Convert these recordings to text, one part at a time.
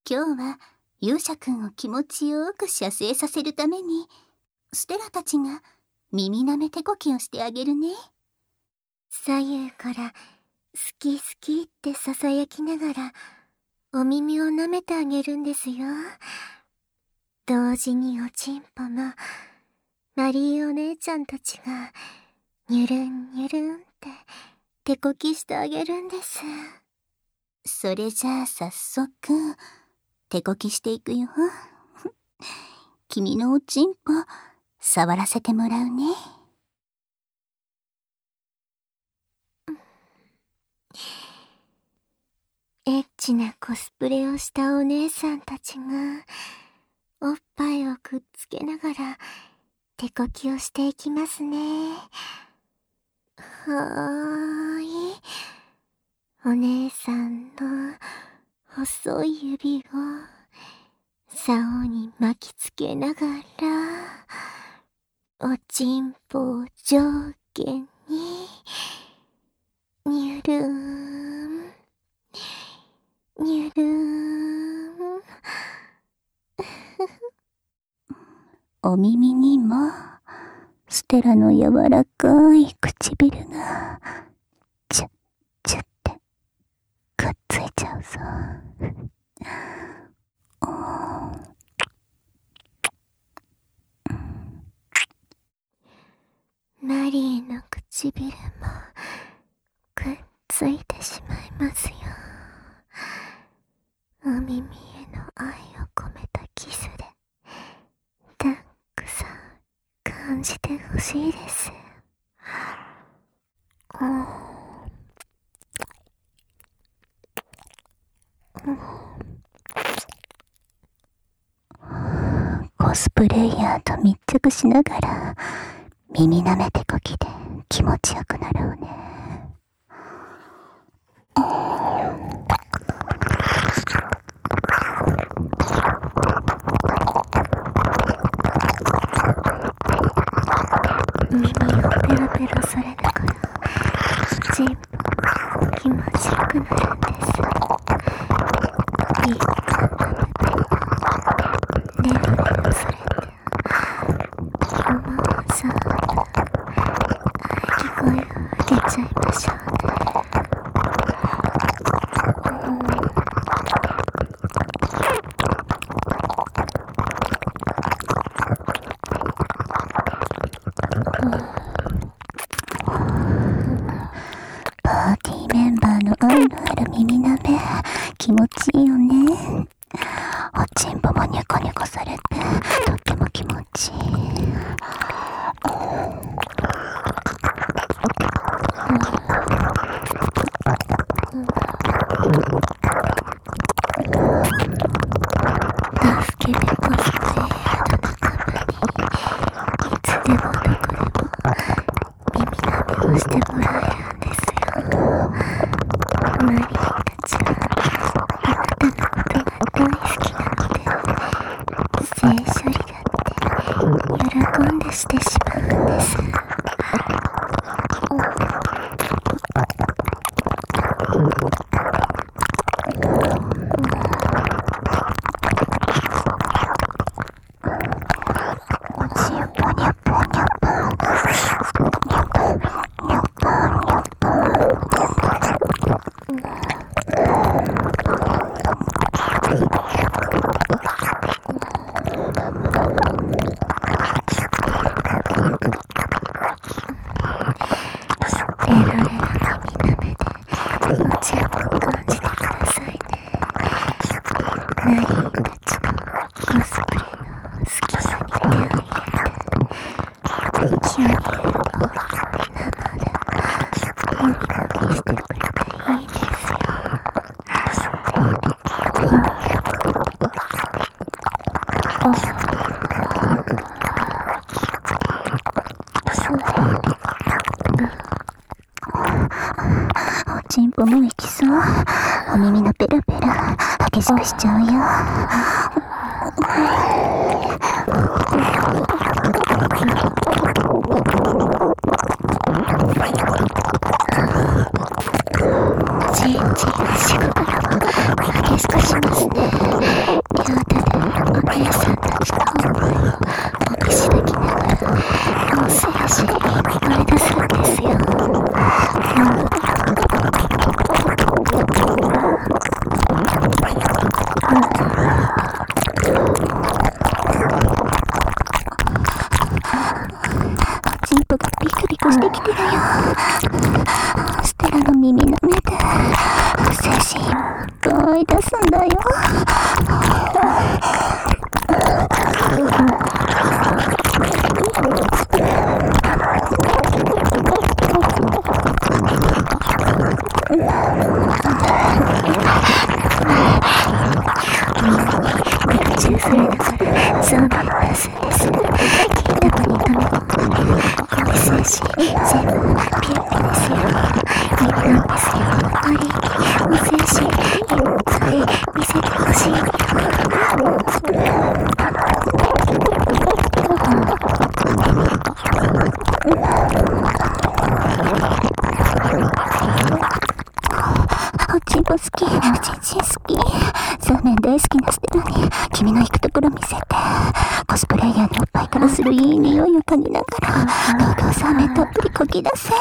今日は勇者くんを気持ちよく射精させるために、ステラたちが耳舐め手こきをしてあげるね。 左右から好き好きって囁きながらお耳を舐めてあげるんですよ。同時におちんぽもマリーお姉ちゃんたちがニュルンニュルンって手こきしてあげるんです。 それじゃあ早速手こきしていくよ。君のおちんぽ触らせてもらうね。 エッチなコスプレをしたお姉さんたちがおっぱいをくっつけながら手こきをしていきますね。はーい。お姉さんの細い指を竿に巻きつけながらおちんぽを上下にニュルーンニュルーンお耳にもステラの柔らかい唇がチュッチュッてくっついちゃうぞ。 マリーの唇もくっついてしまいますよ。お耳への愛を込めたキスでたくさん感じてほしいです。 コスプレイヤーと密着しながら耳舐めてこきで気持ちよくなろうね。 耳をペロペロされながらチンポ気持ちよくなるんです。いい感じでネロネロされて思わず喘ぎ声を上げちゃいましょうね。 パーティーメンバーの愛のある耳舐め気持ちいいよね。おちんぽもニョコニョコされてとっても気持ちいい。 助けてコスプレイヤーの仲間にいつでもどこでも耳舐めをしてもらえるんですよ。マリーたちがあなたのことが大好きなので性処理だって喜んでしてしまうんです。 おちんぽにゃぽにゃぽにゃぽにゃぽにゃぽ。 エロエロ耳舐めでおちんぽを感じてくださいね。マリーたちのコスプレの好きさに手を入れて勢いで生でおみかみしてくれていいですよ。 おちんぽもいきそう。お耳のペラペラ激しくしちゃうよ。チンチン足からも激キスクしますね。両手でお姉さんたちの思いを目視できながら脳性足に引っ張り出すんですよ。 チンポがビクビクしてきてるよ。ステラの耳の目で精神いっぱい出すんだよ。中されながらゾンビを出すんです。金玉に溜め込んで恋精子全部ピュッですよ。いいなんですよ。マリーにお精子いっぱい見せてほしいよ。おちんぽ好き、おちんちん好き。サーメン大好きなステラに君の行くところ見せて、コスプレイヤーのおっぱいからするいい匂いを嗅ぎながら動画をサーメンたっぷりこぎ出せ。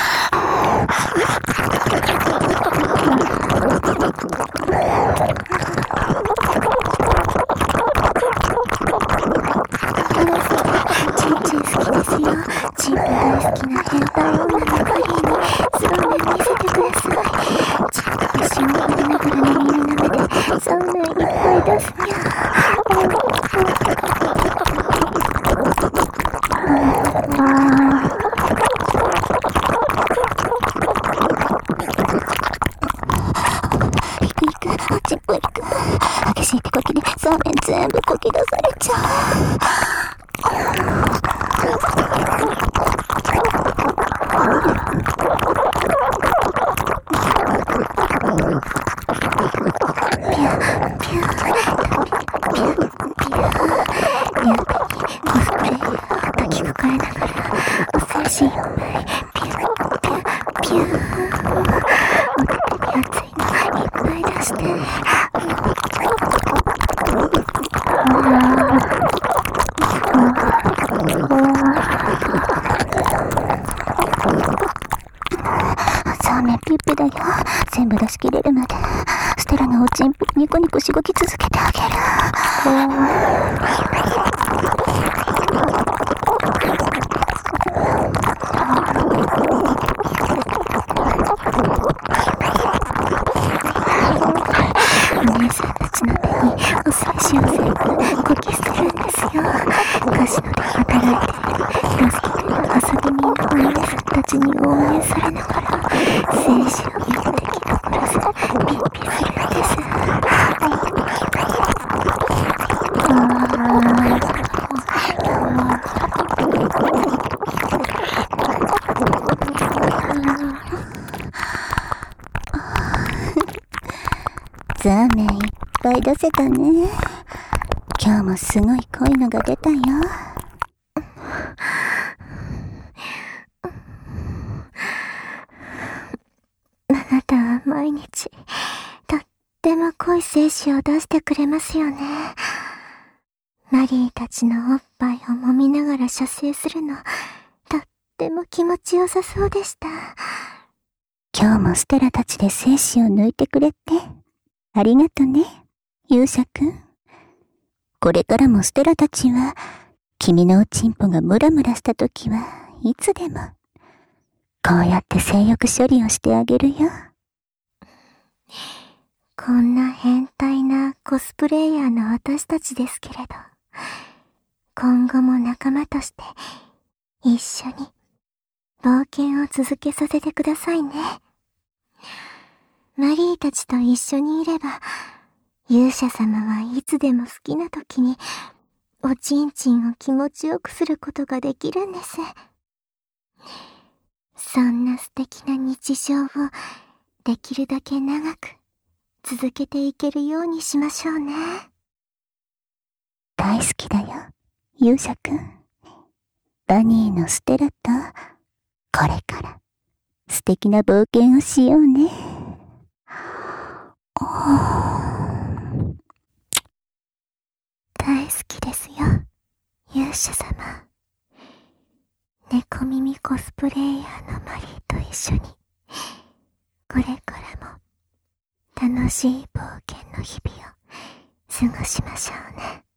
チンチン好きですよ。チンポ大好きな変態女のマリーにサーメン見せてください。チンポ一緒に振りながら耳に舐めてサーメンいっぱい出すにゃ。チンポ行く。激しい手こきでサーメン全部こき出されちゃう。サーメンピュッピだよ。全部出し切れるまでステラのおちんぽニコニコしごき続けてあげる。お姉さんたちの手にお精子を全部こき捨てるんですよ。カジノで働いて助けてる遊び人のお姉さんたちに応援されながら精子を一滴残らずピッピするんです。ザーメンいっぱい出せたね。今日もすごい濃いのが出たよ。あなたは毎日とっても濃い精子を出してくれますよね。マリーたちのおっぱいを揉みながら射精するのとっても気持ちよさそうでした。今日もステラたちで精子を抜いてくれてありがとね、勇者くん。これからもステラたちは君のおちんぽがムラムラしたときはいつでもこうやって性欲処理をしてあげるよ。こんな変態なコスプレイヤーの私たちですけれど、今後も仲間として一緒に冒険を続けさせてくださいね。マリーたちと一緒にいれば、勇者様はいつでも好きな時におちんちんを気持ちよくすることができるんです。そんな素敵な日常をできるだけ長く続けていけるようにしましょうね。大好きだよ、勇者くん。バニーのステラとこれから素敵な冒険をしようね。 ッシュ様、猫耳コスプレイヤーのマリーと一緒に、これからも楽しい冒険の日々を過ごしましょうね。